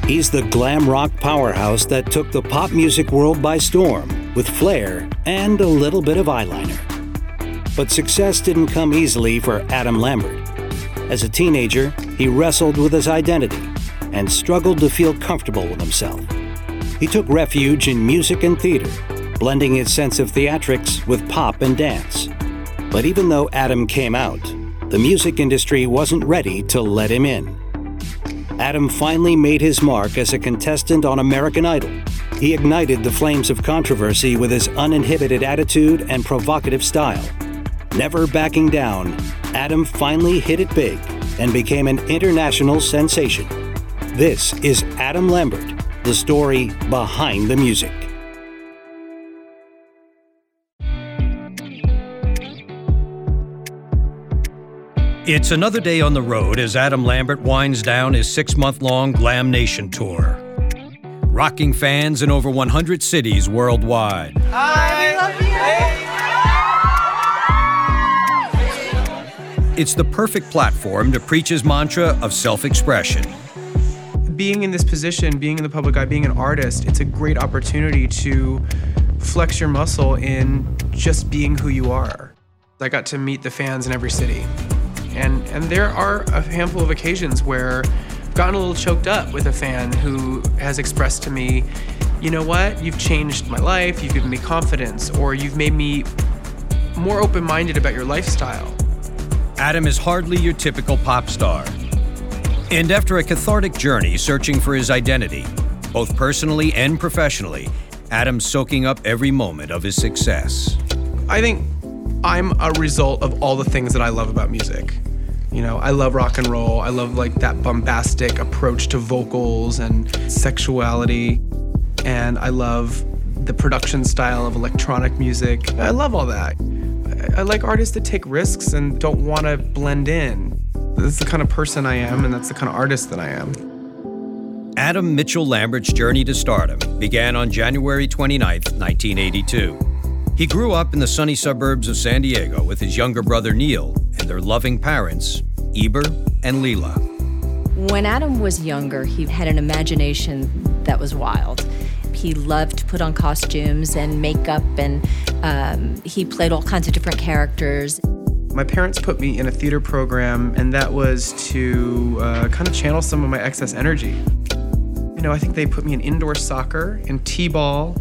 He's the glam rock powerhouse that took the pop music world by storm with flair and a little bit of eyeliner. But success didn't come easily for Adam Lambert. As a teenager, he wrestled with his identity and struggled to feel comfortable with himself. He took refuge in music and theater, blending his sense of theatrics with pop and dance. But even though Adam came out, the music industry wasn't ready to let him in. Adam finally made his mark as a contestant on American Idol. He ignited the flames of controversy with his uninhibited attitude and provocative style. Never backing down, Adam finally hit it big and became an international sensation. This is Adam Lambert, the story behind the music. It's another day on the road as Adam Lambert winds down his 6-month-long Glam Nation tour, rocking fans in over 100 cities worldwide. Hi, we love you. It's the perfect platform to preach his mantra of self-expression. Being in this position, being in the public eye, being an artist, it's a great opportunity to flex your muscle in just being who you are. I got to meet the fans in every city. And there are a handful of occasions where I've gotten a little choked up with a fan who has expressed to me, you know what, you've changed my life, you've given me confidence, or you've made me more open-minded about your lifestyle. Adam is hardly your typical pop star. And after a cathartic journey searching for his identity, both personally and professionally, Adam's soaking up every moment of his success. I think I'm a result of all the things that I love about music. You know, I love rock and roll. I love like that bombastic approach to vocals and sexuality. And I love the production style of electronic music. I love all that. I like artists that take risks and don't want to blend in. That's the kind of person I am, and that's the kind of artist that I am. Adam Mitchell Lambert's journey to stardom began on January 29th, 1982. He grew up in the sunny suburbs of San Diego with his younger brother Neil and their loving parents, Eber and Leela. When Adam was younger, he had an imagination that was wild. He loved to put on costumes and makeup, and he played all kinds of different characters. My parents put me in a theater program, and that was to kind of channel some of my excess energy. You know, I think they put me in indoor soccer and t-ball,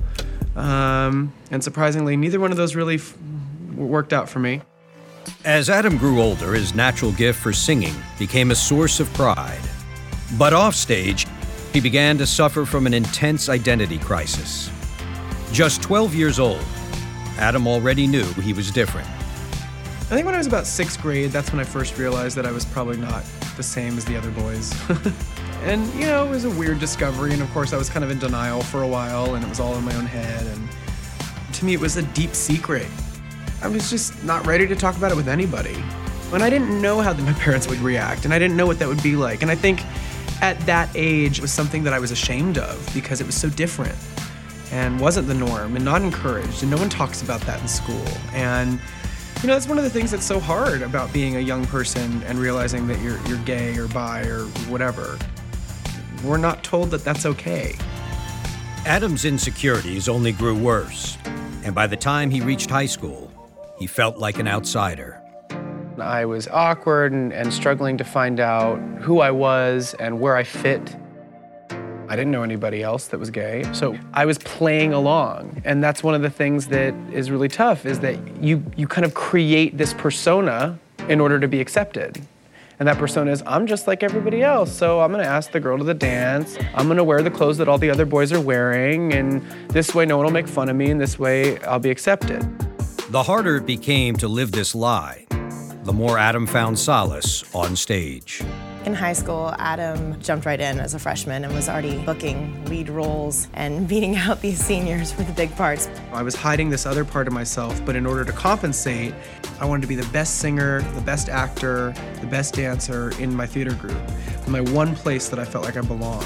and surprisingly, neither one of those really worked out for me. As Adam grew older, his natural gift for singing became a source of pride. But offstage, he began to suffer from an intense identity crisis. Just 12 years old, Adam already knew he was different. I think when I was about 6th grade, that's when I first realized that I was probably not the same as the other boys. And, you know, it was a weird discovery, and of course I was kind of in denial for a while, and it was all in my own head, and to me it was a deep secret. I was just not ready to talk about it with anybody. And I didn't know how my parents would react, and I didn't know what that would be like. And I think at that age, it was something that I was ashamed of because it was so different and wasn't the norm and not encouraged, and no one talks about that in school. And you know, that's one of the things that's so hard about being a young person and realizing that you're gay or bi or whatever. We're not told that that's okay. Adam's insecurities only grew worse, and by the time he reached high school, he felt like an outsider. I was awkward and struggling to find out who I was and where I fit. I didn't know anybody else that was gay, so I was playing along. And that's one of the things that is really tough, is that you kind of create this persona in order to be accepted. And that persona is, I'm just like everybody else, so I'm gonna ask the girl to the dance, I'm gonna wear the clothes that all the other boys are wearing, and this way no one will make fun of me, and this way I'll be accepted. The harder it became to live this lie, the more Adam found solace on stage. In high school, Adam jumped right in as a freshman and was already booking lead roles and beating out these seniors for the big parts. I was hiding this other part of myself, but in order to compensate, I wanted to be the best singer, the best actor, the best dancer in my theater group, my one place that I felt like I belonged.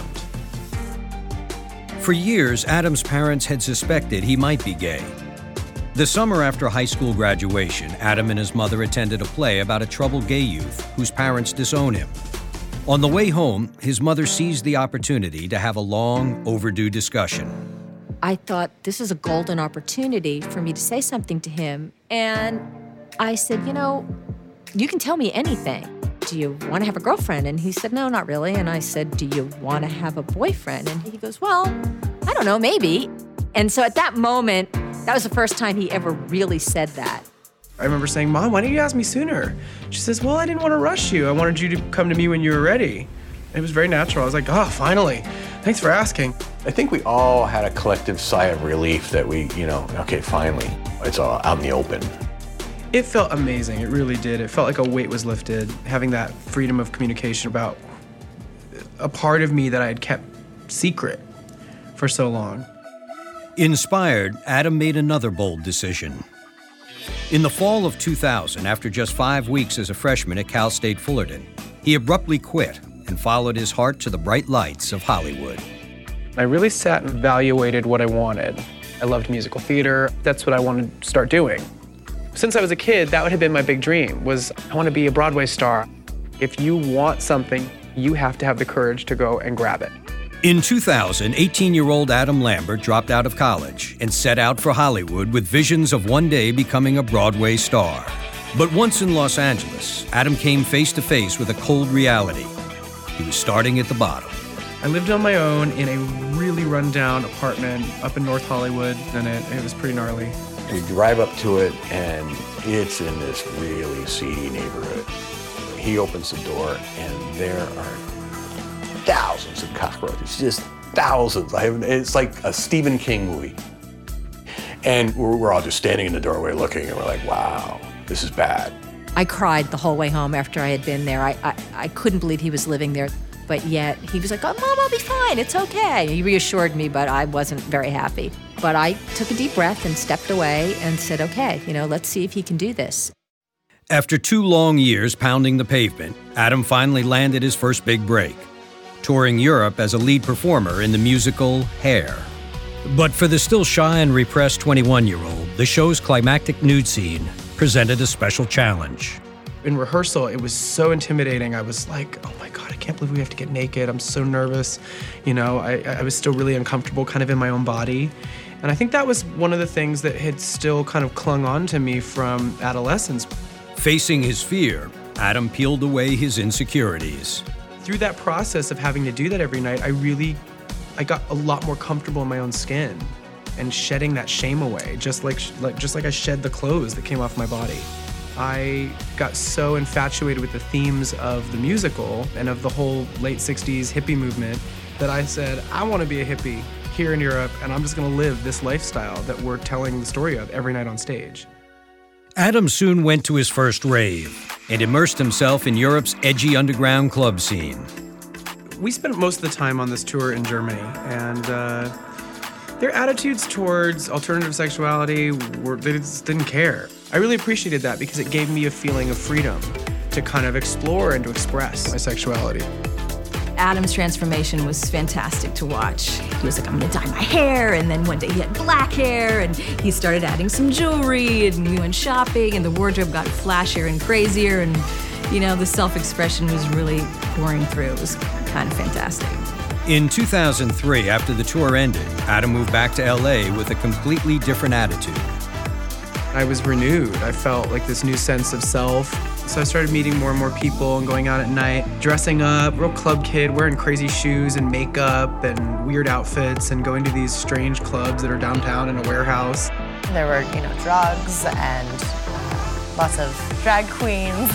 For years, Adam's parents had suspected he might be gay. The summer after high school graduation, Adam and his mother attended a play about a troubled gay youth whose parents disown him. On the way home, his mother seized the opportunity to have a long, overdue discussion. I thought, this is a golden opportunity for me to say something to him. And I said, you can tell me anything. Do you want to have a girlfriend? And he said, no, not really. And I said, do you want to have a boyfriend? And he goes, well, I don't know, maybe. And so at that moment, that was the first time he ever really said that. I remember saying, Mom, why didn't you ask me sooner? She says, well, I didn't want to rush you. I wanted you to come to me when you were ready. And it was very natural. I was like, oh, finally. Thanks for asking. I think we all had a collective sigh of relief that we, okay, finally, it's all out in the open. It felt amazing. It really did. It felt like a weight was lifted, having that freedom of communication about a part of me that I had kept secret for so long. Inspired, Adam made another bold decision. In the fall of 2000, after just 5 weeks as a freshman at Cal State Fullerton, he abruptly quit and followed his heart to the bright lights of Hollywood. I really sat and evaluated what I wanted. I loved musical theater. That's what I wanted to start doing. Since I was a kid, that would have been my big dream, was I want to be a Broadway star. If you want something, you have to have the courage to go and grab it. In 2000, 18-year-old Adam Lambert dropped out of college and set out for Hollywood with visions of one day becoming a Broadway star. But once in Los Angeles, Adam came face to face with a cold reality. He was starting at the bottom. I lived on my own in a really rundown apartment up in North Hollywood, and it was pretty gnarly. You drive up to it, and it's in this really seedy neighborhood. He opens the door, and there are thousands of cockroaches, just thousands. It's like a Stephen King movie. And we're all just standing in the doorway looking, and we're like, wow, this is bad. I cried the whole way home after I had been there. I couldn't believe he was living there, but yet he was like, oh, Mom, I'll be fine, it's okay. He reassured me, but I wasn't very happy. But I took a deep breath and stepped away and said, okay, let's see if he can do this. After 2 long years pounding the pavement, Adam finally landed his first big break, touring Europe as a lead performer in the musical Hair. But for the still shy and repressed 21-year-old, the show's climactic nude scene presented a special challenge. In rehearsal, it was so intimidating. I was like, oh my God, I can't believe we have to get naked. I'm so nervous. I was still really uncomfortable kind of in my own body. And I think that was one of the things that had still kind of clung on to me from adolescence. Facing his fear, Adam peeled away his insecurities. Through that process of having to do that every night, I got a lot more comfortable in my own skin and shedding that shame away, just like I shed the clothes that came off my body. I got so infatuated with the themes of the musical and of the whole late 60s hippie movement that I said, I want to be a hippie here in Europe, and I'm just going to live this lifestyle that we're telling the story of every night on stage. Adam soon went to his first rave and immersed himself in Europe's edgy underground club scene. We spent most of the time on this tour in Germany, and their attitudes towards alternative sexuality they just didn't care. I really appreciated that because it gave me a feeling of freedom to kind of explore and to express my sexuality. Adam's transformation was fantastic to watch. He was like, I'm gonna dye my hair, and then one day he had black hair, and he started adding some jewelry, and we went shopping, and the wardrobe got flashier and crazier, and the self-expression was really pouring through. It was kind of fantastic. In 2003, after the tour ended, Adam moved back to LA with a completely different attitude. I was renewed. I felt like this new sense of self. So I started meeting more and more people and going out at night, dressing up, real club kid, wearing crazy shoes and makeup and weird outfits and going to these strange clubs that are downtown in a warehouse. There were, drugs and lots of drag queens.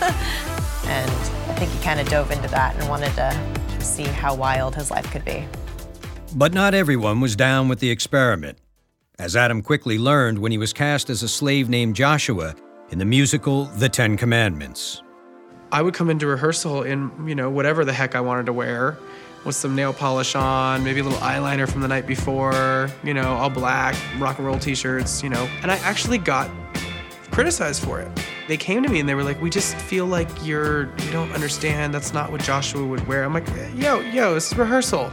And I think he kind of dove into that and wanted to see how wild his life could be. But not everyone was down with the experiment, as Adam quickly learned when he was cast as a slave named Joshua in the musical The Ten Commandments. I would come into rehearsal in, whatever the heck I wanted to wear, with some nail polish on, maybe a little eyeliner from the night before, all black, rock and roll t-shirts, and I actually got criticized for it. They came to me and they were like, we just feel like you don't understand, that's not what Joshua would wear. I'm like, yo, this is rehearsal.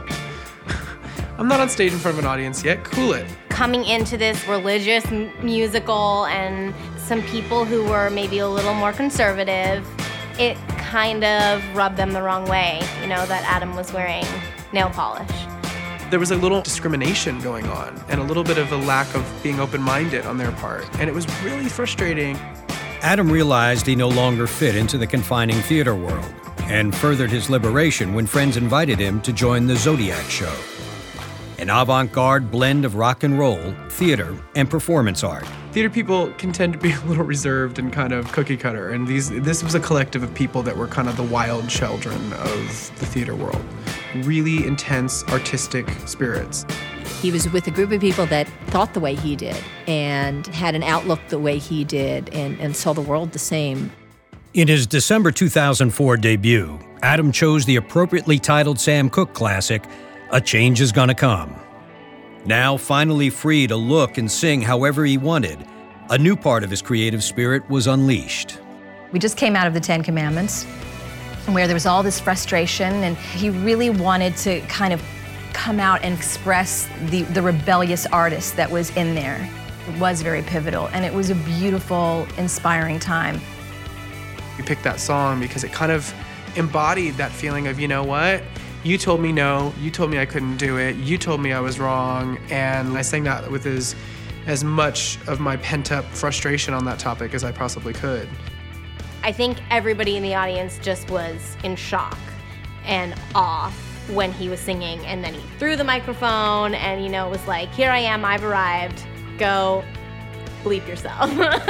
I'm not on stage in front of an audience yet, cool it. Coming into this religious musical and some people who were maybe a little more conservative it kind of rubbed them the wrong way, that Adam was wearing nail polish. There was a little discrimination going on and a little bit of a lack of being open-minded on their part, and it was really frustrating. Adam realized he no longer fit into the confining theater world and furthered his liberation when friends invited him to join the Zodiac Show, an avant-garde blend of rock and roll, theater, and performance art. Theater people can tend to be a little reserved and kind of cookie cutter, and this was a collective of people that were kind of the wild children of the theater world. Really intense artistic spirits. He was with a group of people that thought the way he did and had an outlook the way he did and saw the world the same. In his December 2004 debut, Adam chose the appropriately titled Sam Cooke classic, A Change Is Gonna Come. Now finally free to look and sing however he wanted, a new part of his creative spirit was unleashed. We just came out of the Ten Commandments, where there was all this frustration, and he really wanted to kind of come out and express the rebellious artist that was in there. It was very pivotal, and it was a beautiful, inspiring time. We picked that song because it kind of embodied that feeling of, you know what? You told me no, you told me I couldn't do it, you told me I was wrong, and I sang that with as much of my pent-up frustration on that topic as I possibly could. I think everybody in the audience just was in shock and awe when he was singing, and then he threw the microphone and, was like, here I am, I've arrived, go bleep yourself.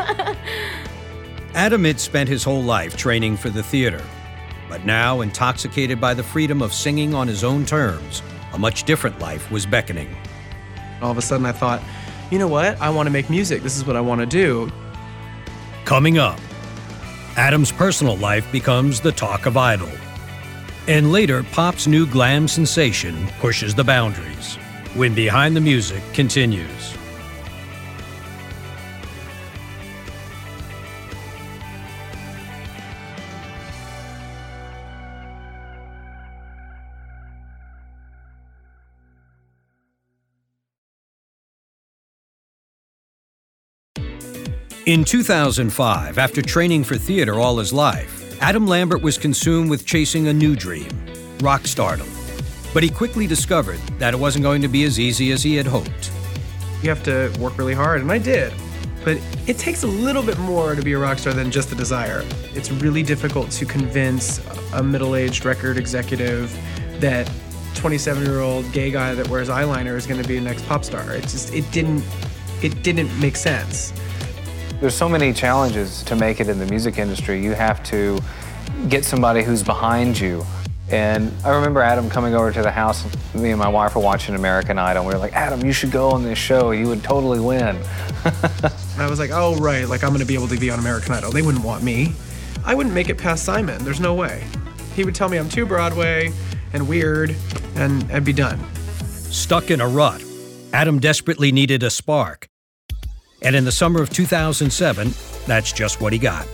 Adam had spent his whole life training for the theater, but now, intoxicated by the freedom of singing on his own terms, a much different life was beckoning. All of a sudden I thought, you know what? I want to make music. This is what I want to do. Coming up, Adam's personal life becomes the talk of Idol. And later, pop's new glam sensation pushes the boundaries when Behind the Music continues. In 2005, after training for theater all his life, Adam Lambert was consumed with chasing a new dream, rock stardom. But he quickly discovered that it wasn't going to be as easy as he had hoped. You have to work really hard, and I did. But it takes a little bit more to be a rock star than just the desire. It's really difficult to convince a middle-aged record executive that 27-year-old gay guy that wears eyeliner is going to be the next pop star. It didn't make sense. There's so many challenges to make it in the music industry. You have to get somebody who's behind you. And I remember Adam coming over to the house. Me and my wife were watching American Idol. We were like, Adam, you should go on this show. You would totally win. And I was like, oh, right, like I'm going to be able to be on American Idol. They wouldn't want me. I wouldn't make it past Simon. There's no way. He would tell me I'm too Broadway and weird, and I'd be done. Stuck in a rut, Adam desperately needed a spark. And in the summer of 2007, that's just what he got.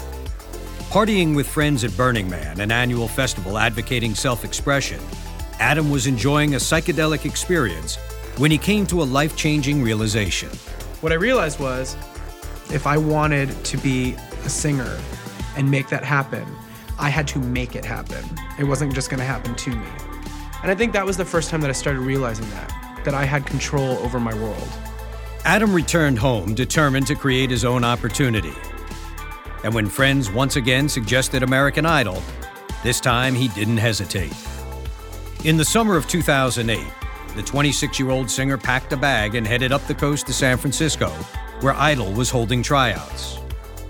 Partying with friends at Burning Man, an annual festival advocating self-expression, Adam was enjoying a psychedelic experience when he came to a life-changing realization. What I realized was, if I wanted to be a singer and make that happen, I had to make it happen. It wasn't just going to happen to me. And I think that was the first time that I started realizing that I had control over my world. Adam returned home determined to create his own opportunity. And when friends once again suggested American Idol, this time he didn't hesitate. In the summer of 2008, the 26-year-old singer packed a bag and headed up the coast to San Francisco, where Idol was holding tryouts.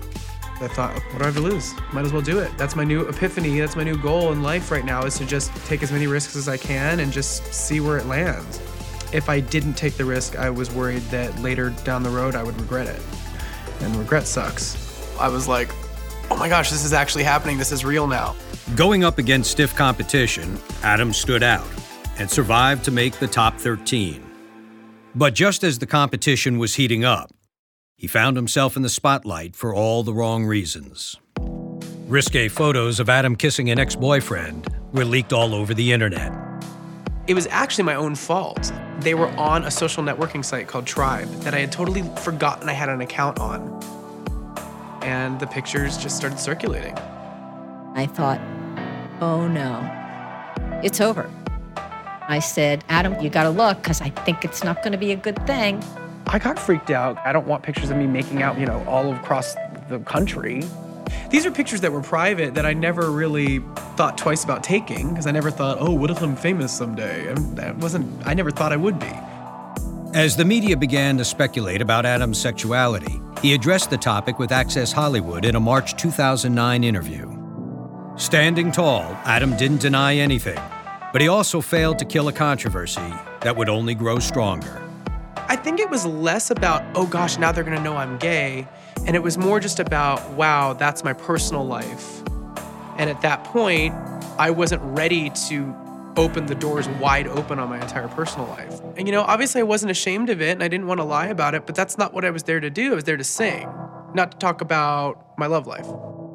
I thought, what do I have to lose? Might as well do it. That's my new epiphany. That's my new goal in life right now, is to just take as many risks as I can and just see where it lands. If I didn't take the risk, I was worried that later down the road I would regret it. And regret sucks. I was like, oh my gosh, this is actually happening. This is real now. Going up against stiff competition, Adam stood out and survived to make the top 13. But just as the competition was heating up, he found himself in the spotlight for all the wrong reasons. Risque photos of Adam kissing an ex-boyfriend were leaked all over the internet. It was actually my own fault. They were on a social networking site called Tribe that I had totally forgotten I had an account on. And the pictures just started circulating. I thought, oh no, it's over. I said, Adam, you gotta look, because I think it's not gonna be a good thing. I got freaked out. I don't want pictures of me making out, all across the country. These are pictures that were private that I never really thought twice about taking, because I never thought, oh, what if I'm famous someday? I never thought I would be. As the media began to speculate about Adam's sexuality, he addressed the topic with Access Hollywood in a March 2009 interview. Standing tall, Adam didn't deny anything, but he also failed to kill a controversy that would only grow stronger. I think it was less about, oh gosh, now they're gonna know I'm gay, and it was more just about, wow, that's my personal life. And at that point, I wasn't ready to open the doors wide open on my entire personal life. And obviously I wasn't ashamed of it, and I didn't want to lie about it, but that's not what I was there to do. I was there to sing, not to talk about my love life.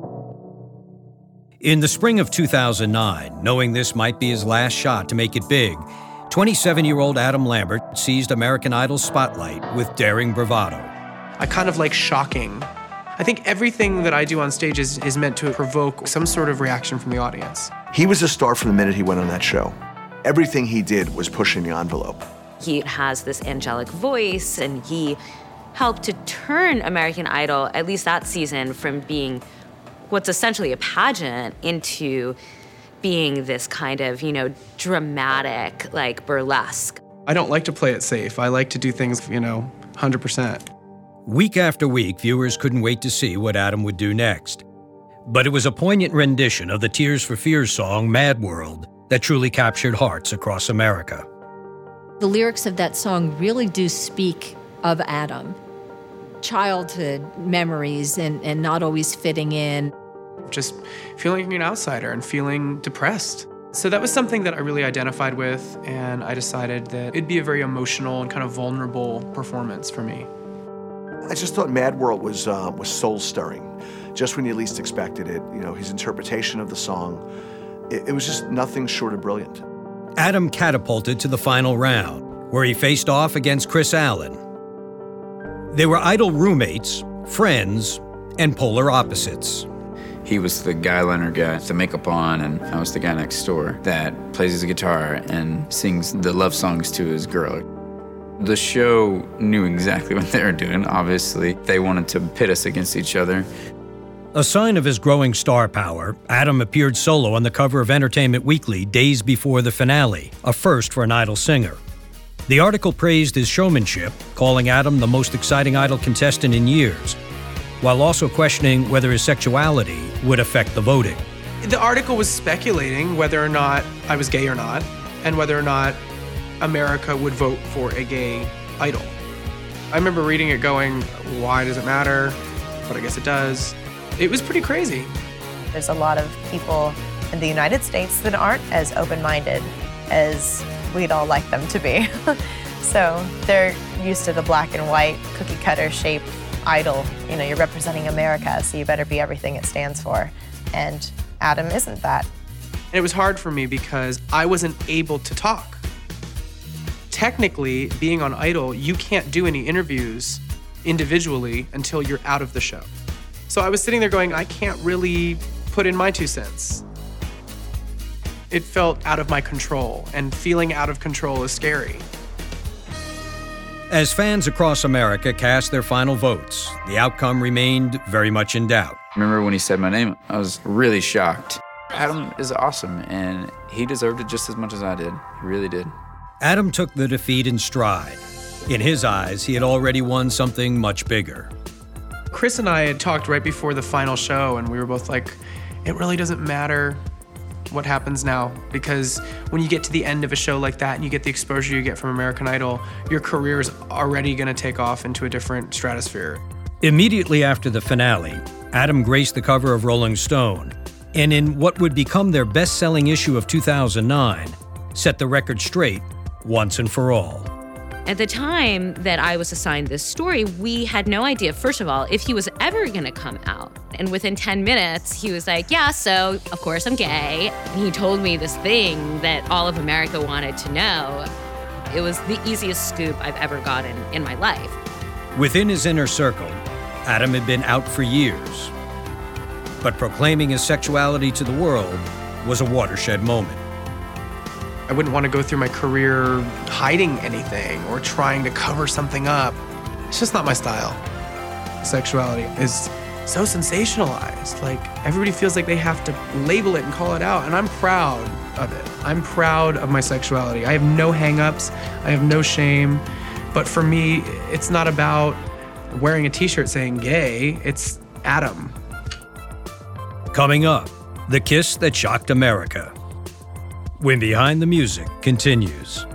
In the spring of 2009, knowing this might be his last shot to make it big, 27-year-old Adam Lambert seized American Idol's spotlight with daring bravado. I kind of like shocking. I think everything that I do on stage is meant to provoke some sort of reaction from the audience. He was a star from the minute he went on that show. Everything he did was pushing the envelope. He has this angelic voice, and he helped to turn American Idol, at least that season, from being what's essentially a pageant into being this kind of, dramatic, burlesque. I don't like to play it safe. I like to do things, 100%. Week after week, viewers couldn't wait to see what Adam would do next. But it was a poignant rendition of the Tears for Fears song, Mad World, that truly captured hearts across America. The lyrics of that song really do speak of Adam. Childhood memories and not always fitting in. Just feeling like an outsider and feeling depressed. So that was something that I really identified with, and I decided that it'd be a very emotional and kind of vulnerable performance for me. I just thought Mad World was soul-stirring, just when you least expected it. His interpretation of the song, it was just nothing short of brilliant. Adam catapulted to the final round, where he faced off against Chris Allen. They were Idol roommates, friends, and polar opposites. He was the guy Leonard guy with the makeup on, and I was the guy next door that plays his guitar and sings the love songs to his girl. The show knew exactly what they were doing, obviously. They wanted to pit us against each other. A sign of his growing star power, Adam appeared solo on the cover of Entertainment Weekly days before the finale, a first for an Idol singer. The article praised his showmanship, calling Adam the most exciting Idol contestant in years, while also questioning whether his sexuality would affect the voting. The article was speculating whether or not I was gay or not, and whether or not America would vote for a gay idol. I remember reading it going, why does it matter? But I guess it does. It was pretty crazy. There's a lot of people in the United States that aren't as open-minded as we'd all like them to be. So they're used to the black and white, cookie-cutter shape idol. You're representing America, so you better be everything it stands for. And Adam isn't that. And it was hard for me because I wasn't able to talk. Technically, being on Idol, you can't do any interviews individually until you're out of the show. So I was sitting there going, I can't really put in my 2 cents. It felt out of my control, and feeling out of control is scary. As fans across America cast their final votes, the outcome remained very much in doubt. I remember when he said my name, I was really shocked. Adam is awesome, and he deserved it just as much as I did. He really did. Adam took the defeat in stride. In his eyes, he had already won something much bigger. Chris and I had talked right before the final show, and we were both like, it really doesn't matter what happens now, because when you get to the end of a show like that and you get the exposure you get from American Idol, your career is already going to take off into a different stratosphere. Immediately after the finale, Adam graced the cover of Rolling Stone, and in what would become their best-selling issue of 2009, set the record straight once and for all. At the time that I was assigned this story, we had no idea, first of all, if he was ever gonna come out. And within 10 minutes, he was like, yeah, so of course I'm gay. And he told me this thing that all of America wanted to know. It was the easiest scoop I've ever gotten in my life. Within his inner circle, Adam had been out for years. But proclaiming his sexuality to the world was a watershed moment. I wouldn't want to go through my career hiding anything or trying to cover something up. It's just not my style. Sexuality is so sensationalized. Like, everybody feels like they have to label it and call it out, and I'm proud of it. I'm proud of my sexuality. I have no hang-ups. I have no shame. But for me, it's not about wearing a t-shirt saying gay. It's Adam. Coming up, the kiss that shocked America. When Behind the Music continues.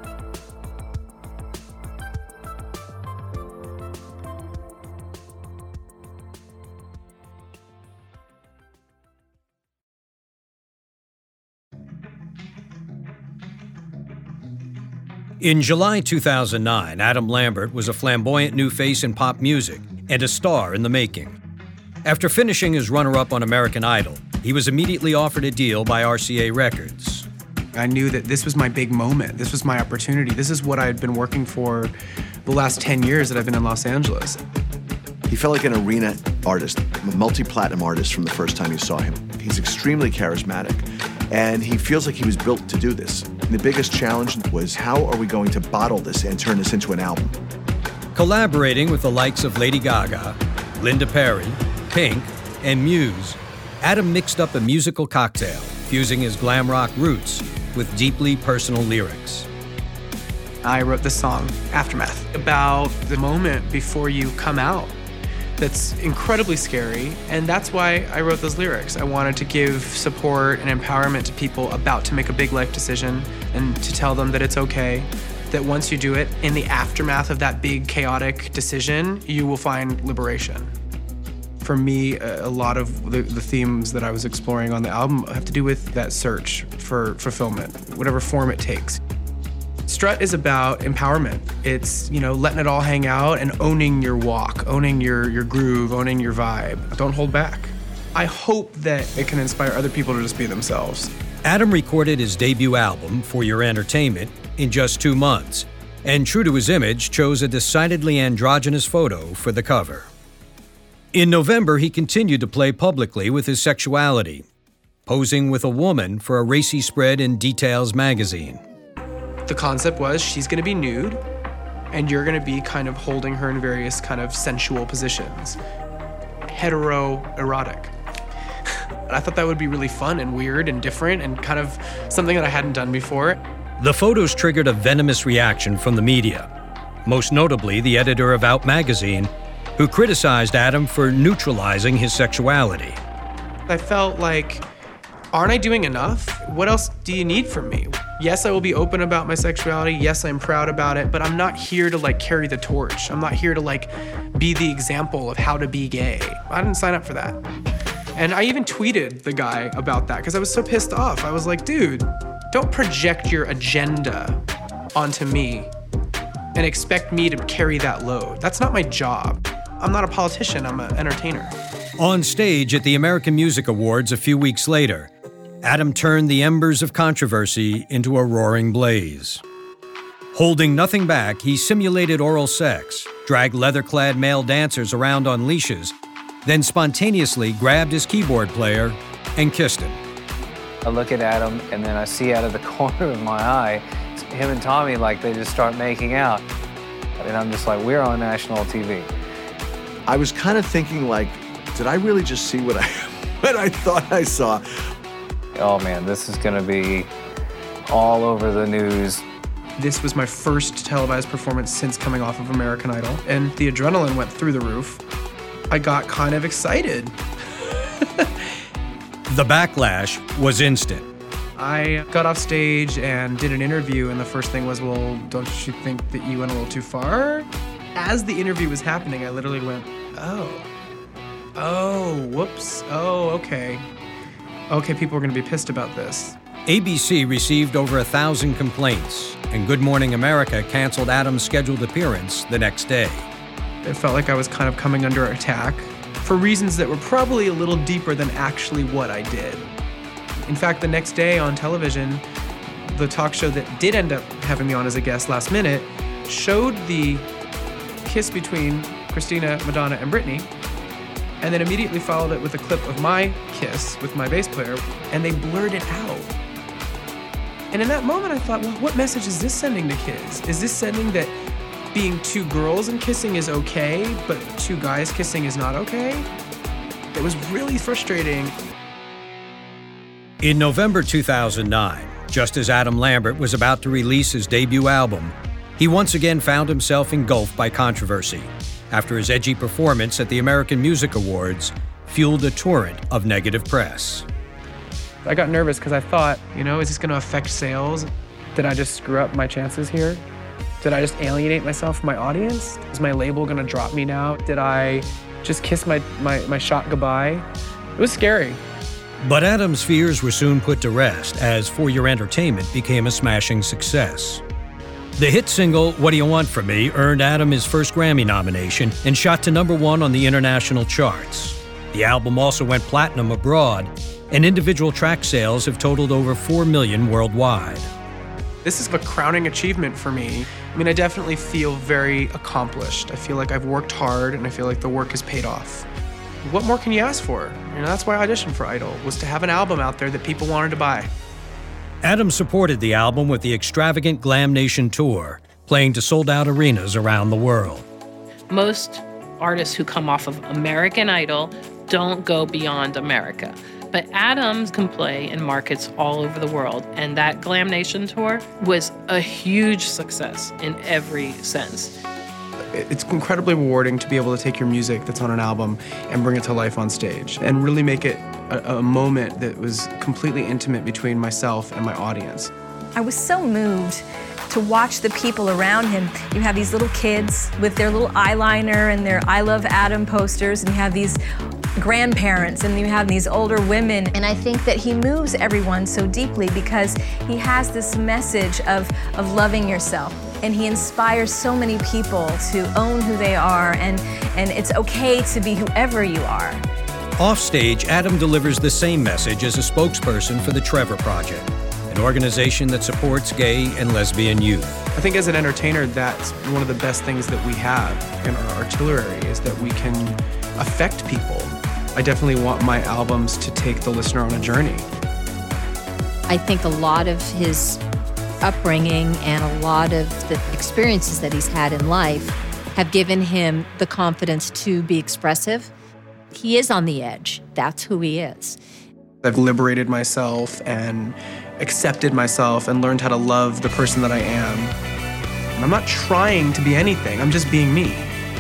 In July 2009, Adam Lambert was a flamboyant new face in pop music and a star in the making. After finishing as runner-up on American Idol, he was immediately offered a deal by RCA Records. I knew that this was my big moment. This was my opportunity. This is what I had been working for the last 10 years that I've been in Los Angeles. He felt like an arena artist, a multi-platinum artist from the first time you saw him. He's extremely charismatic, and he feels like he was built to do this. And the biggest challenge was, how are we going to bottle this and turn this into an album? Collaborating with the likes of Lady Gaga, Linda Perry, Pink, and Muse, Adam mixed up a musical cocktail, fusing his glam rock roots with deeply personal lyrics. I wrote this song, Aftermath, about the moment before you come out. That's incredibly scary, and that's why I wrote those lyrics. I wanted to give support and empowerment to people about to make a big life decision and to tell them that it's okay, that once you do it, in the aftermath of that big chaotic decision, you will find liberation. For me, a lot of the themes that I was exploring on the album have to do with that search for fulfillment, whatever form it takes. Strut is about empowerment. It's, letting it all hang out and owning your walk, owning your groove, owning your vibe. Don't hold back. I hope that it can inspire other people to just be themselves. Adam recorded his debut album, For Your Entertainment, in just 2 months, and true to his image, chose a decidedly androgynous photo for the cover. In November, he continued to play publicly with his sexuality, posing with a woman for a racy spread in Details magazine. The concept was, she's gonna be nude, and you're gonna be kind of holding her in various kind of sensual positions. Hetero-erotic. I thought that would be really fun and weird and different and kind of something that I hadn't done before. The photos triggered a venomous reaction from the media, most notably the editor of Out magazine, who criticized Adam for neutralizing his sexuality. I felt like, aren't I doing enough? What else do you need from me? Yes, I will be open about my sexuality. Yes, I'm proud about it, but I'm not here to carry the torch. I'm not here to be the example of how to be gay. I didn't sign up for that. And I even tweeted the guy about that because I was so pissed off. I was like, dude, don't project your agenda onto me and expect me to carry that load. That's not my job. I'm not a politician, I'm an entertainer. On stage at the American Music Awards a few weeks later, Adam turned the embers of controversy into a roaring blaze. Holding nothing back, he simulated oral sex, dragged leather-clad male dancers around on leashes, then spontaneously grabbed his keyboard player and kissed him. I look at Adam, and then I see out of the corner of my eye, him and Tommy, they just start making out. And I'm just like, we're on national TV. I was kind of thinking, did I really just see what I thought I saw? Oh man, this is gonna be all over the news. This was my first televised performance since coming off of American Idol, and the adrenaline went through the roof. I got kind of excited. The backlash was instant. I got off stage and did an interview, and the first thing was, well, don't you think that you went a little too far? As the interview was happening, I literally went, oh, whoops, oh, okay. Okay, people are gonna be pissed about this. ABC received over 1,000 complaints, and Good Morning America canceled Adam's scheduled appearance the next day. It felt like I was kind of coming under attack for reasons that were probably a little deeper than actually what I did. In fact, the next day on television, the talk show that did end up having me on as a guest last minute showed the kiss between Christina, Madonna, and Britney, and then immediately followed it with a clip of my kiss with my bass player, and they blurred it out. And in that moment, I thought, well, what message is this sending to kids? Is this sending that being two girls and kissing is okay, but two guys kissing is not okay? It was really frustrating. In November 2009, just as Adam Lambert was about to release his debut album, he once again found himself engulfed by controversy after his edgy performance at the American Music Awards fueled a torrent of negative press. I got nervous because I thought, is this going to affect sales? Did I just screw up my chances here? Did I just alienate myself from my audience? Is my label going to drop me now? Did I just kiss my shot goodbye? It was scary. But Adam's fears were soon put to rest as For Your Entertainment became a smashing success. The hit single, What Do You Want From Me, earned Adam his first Grammy nomination and shot to #1 on the international charts. The album also went platinum abroad, and individual track sales have totaled over 4 million worldwide. This is a crowning achievement for me. I definitely feel very accomplished. I feel like I've worked hard, and I feel like the work has paid off. What more can you ask for? That's why I auditioned for Idol, was to have an album out there that people wanted to buy. Adam supported the album with the extravagant Glam Nation tour, playing to sold-out arenas around the world. Most artists who come off of American Idol don't go beyond America. But Adam can play in markets all over the world, and that Glam Nation tour was a huge success in every sense. It's incredibly rewarding to be able to take your music that's on an album and bring it to life on stage and really make it a moment that was completely intimate between myself and my audience. I was so moved to watch the people around him. You have these little kids with their little eyeliner and their I Love Adam posters, and you have these grandparents, and you have these older women. And I think that he moves everyone so deeply because he has this message of loving yourself. And he inspires so many people to own who they are, and it's okay to be whoever you are. Offstage, Adam delivers the same message as a spokesperson for the Trevor Project, an organization that supports gay and lesbian youth. I think as an entertainer, that's one of the best things that we have in our artillery, is that we can affect people. I definitely want my albums to take the listener on a journey. I think a lot of his upbringing and a lot of the experiences that he's had in life have given him the confidence to be expressive. He is on the edge. That's who he is. I've liberated myself and accepted myself and learned how to love the person that I am. And I'm not trying to be anything. I'm just being me.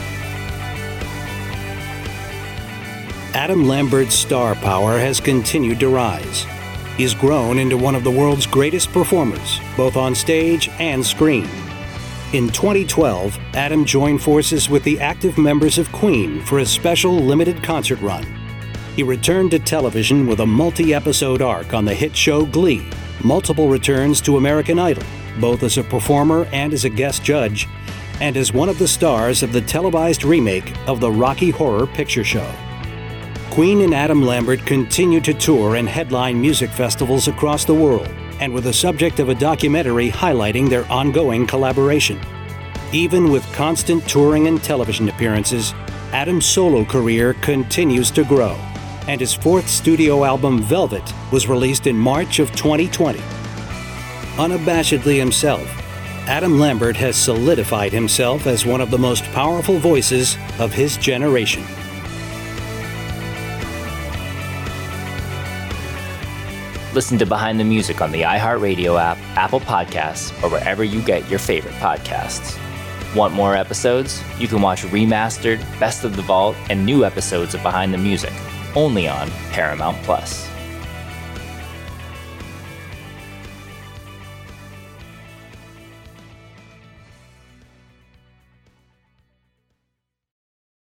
Adam Lambert's star power has continued to rise. He's grown into one of the world's greatest performers, both on stage and screen. In 2012, Adam joined forces with the active members of Queen for a special limited concert run. He returned to television with a multi-episode arc on the hit show Glee, multiple returns to American Idol, both as a performer and as a guest judge, and as one of the stars of the televised remake of the Rocky Horror Picture Show. Queen and Adam Lambert continue to tour and headline music festivals across the world, and were the subject of a documentary highlighting their ongoing collaboration. Even with constant touring and television appearances, Adam's solo career continues to grow, and his fourth studio album, Velvet, was released in March of 2020. Unabashedly himself, Adam Lambert has solidified himself as one of the most powerful voices of his generation. Listen to Behind the Music on the iHeartRadio app, Apple Podcasts, or wherever you get your favorite podcasts. Want more episodes? You can watch remastered, Best of the Vault, and new episodes of Behind the Music, only on Paramount+.